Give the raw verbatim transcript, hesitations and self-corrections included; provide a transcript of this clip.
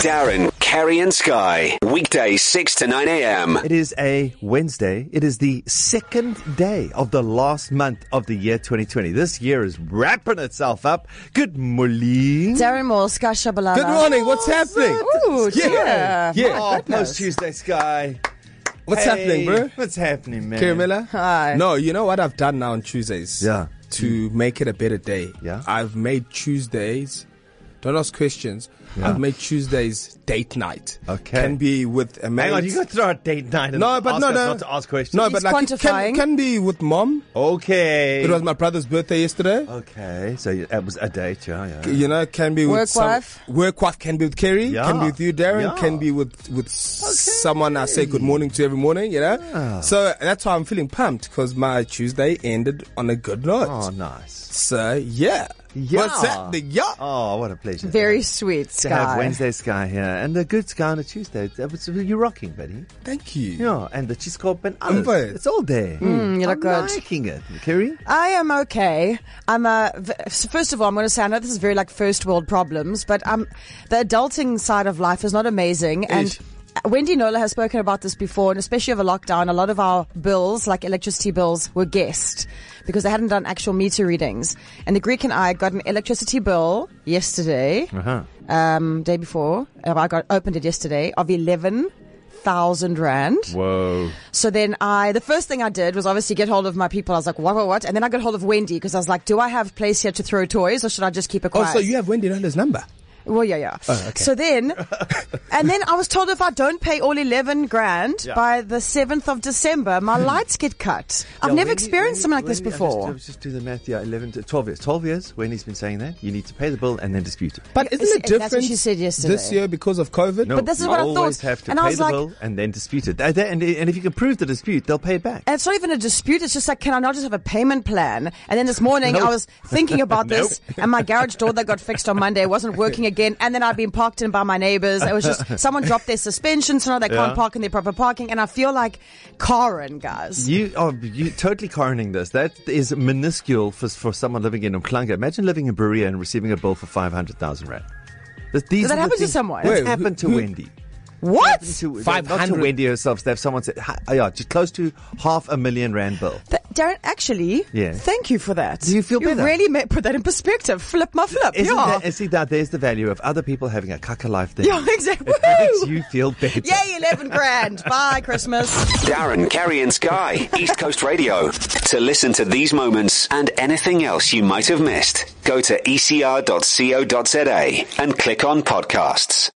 Darren, Kerry and Sky. Weekdays six to nine a.m. It is a Wednesday. It is the second day of the last month of the year twenty twenty. This year is wrapping itself up. Good morning. Darren Moore, Sky Shabalala. Good morning. What's happening? Ooh, Yeah. yeah. Yeah. Oh, post Tuesday, Sky. What's Hey, happening, bro? What's happening, man? Caramella? Hi. No, you know what I've done now on Tuesdays? Yeah. To make it a better day. Yeah. I've made Tuesdays, don't ask questions, Yeah. I've made Tuesdays date night. Okay. Can be with a mate. Hang on, you got to throw a date night and No, but ask no, us no. not to ask questions. No, He's but like it quantifying. can, can be with mom. Okay. It was my brother's birthday yesterday. Okay, so it was a date, yeah, yeah. You know, can be with Work some, wife. Work wife can be with Kerry, Yeah. can be with you, Darren, Yeah. can be with with someone I say good morning to every morning. You know, Yeah. so that's why I'm feeling pumped because my Tuesday ended on a good note. Oh, nice. So yeah, Yeah. what's happening? Yeah, Oh, what a pleasure. Very sweet, to have Sky. Wednesday Sky here and a good Sky on a Tuesday. That was- You're rocking, buddy. thank you. Yeah, and the cheese corp and I'm others. fine. It's all there. Mm, you look I'm good. liking it. Kerry? I am okay. I'm uh, v- first of all, I'm going to say I know this is very like first world problems, but um, the adulting side of life is not amazing. And Ish. Wendy Nola has spoken about this before, and especially over lockdown, a lot of our bills, like electricity bills, were guessed because they hadn't done actual meter readings. And the Greek and I got an electricity bill yesterday, Uh-huh. um, day before. uh, I got opened it yesterday of eleven thousand rand. Whoa. So then I, the first thing I did was obviously get hold of my people. I was like, what, what, what? And then I got hold of Wendy because I was like, do I have place here to throw toys or should I just keep it Oh, quiet? so you have Wendy Nola's number? Well, yeah, yeah. Oh, okay. So then, and then I was told if I don't pay all eleven grand Yeah. by the seventh of December, my lights get cut. I've Yeah, never Wendy- experienced something like this Wendy- before. Just, just do the math. Yeah, eleven to twelve years. twelve years when he's been saying that. You need to pay the bill and then dispute it. But isn't It's- it that's what different she said yesterday. this year because of COVID? No, But this is you what I always thought. have to And I pay was the like- bill and then dispute it. And, and, and if you can prove the dispute, they'll pay it back. And it's not even a dispute. It's just like, can I not just have a payment plan? And then this morning Nope. I was thinking about Nope. this and my garage door that got fixed on Monday wasn't working again. And then I'd been parked in by my neighbors. It was just, someone dropped their suspension, so now they Yeah. can't park in their proper parking. And I feel like Karen, guys. You are you totally coroning this. That is minuscule for for someone living in Umhlanga. Imagine living in Berea and receiving a bill for five hundred thousand rand. Th- These Did that are the happen to things- someone? That's Wait, happened to who- Wendy. What? To, five not to hundred Wendy herself. They have someone said, ha- oh, yeah, just close to half a million rand bill. Th- Darren, actually, Yeah. thank you for that. Do you feel you better? really ma- put that in perspective. Flip my flip. Isn't yeah. that, see that there's the value of other people having a kaka life thing. Yeah, exactly. It makes Woo! you feel better. Yay, eleven grand. Bye, Christmas. Darren, Kerry and Sky. East Coast Radio. To listen to these moments and anything else you might have missed, go to e c r dot co dot z a and click on podcasts.